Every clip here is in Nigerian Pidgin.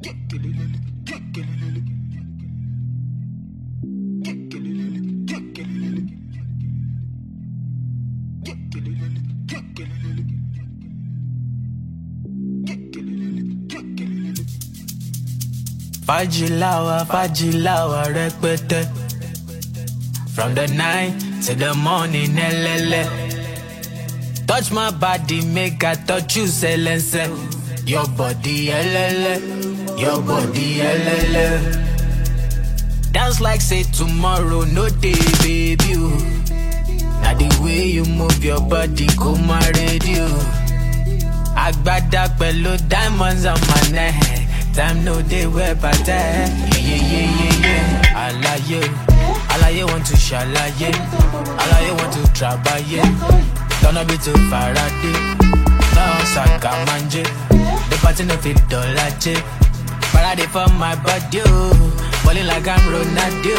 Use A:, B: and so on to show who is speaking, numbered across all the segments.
A: Fajilawa, rẹpẹtẹ. From the night to the morning, LLA. Touch my body, make I touch you, silence. Your body, LLA. Your body, LLA. Dance like say tomorrow, no day, baby. Now the way you move your body, go my radio. Agbada pẹ̀lú diamonds on my neck. Time no day where but yeah. Alaye want to shalaye. Alaye want to trabaye. Gonna be too Faraday. Now Saka manje. The party no fit dolache. Parade for my body, balling like I'm Ronaldo.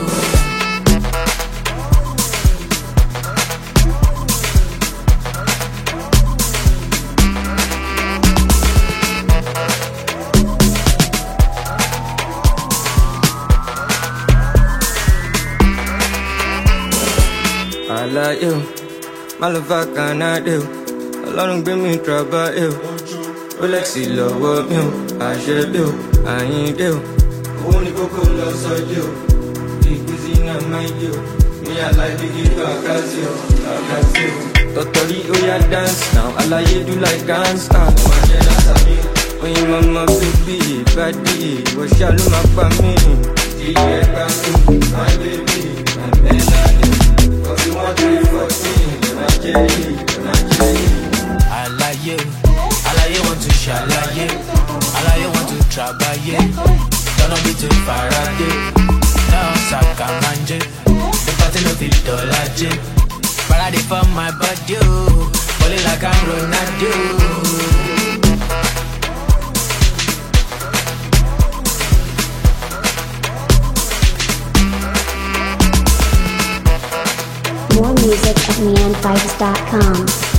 B: I like you, my love I cannot do. Ọlọ́run gbé mi travel, Rolex lọ́wọ́ mi o, àṣẹ bí o, àyíndé o. Owó ní kókó lọ sọ́jú o, ìgbésí náà máa ń yí o. Mi àlàyé kíkọ́ àkásí o, àkásí o. Tọ̀tọ̀rí ó yá dance now, àlàyé do like dance now. Ọmọ jẹ́ dáńsà mi o. Oyin mama bíbí ìbàdí, ìwọ ṣá ló máa pa mí. Jíjẹ gbà mí, my baby, my melody. Cause you want to be 14, you're not jelly, you're not jelly.
A: Alaye want to shalaye. Alaye want to trabaye. Gonna be too Faraday. Now Saka manje. The party no fit dolaje. Parade for my body, balling like I'm Ronaldo.
C: More music at neonvibes.com.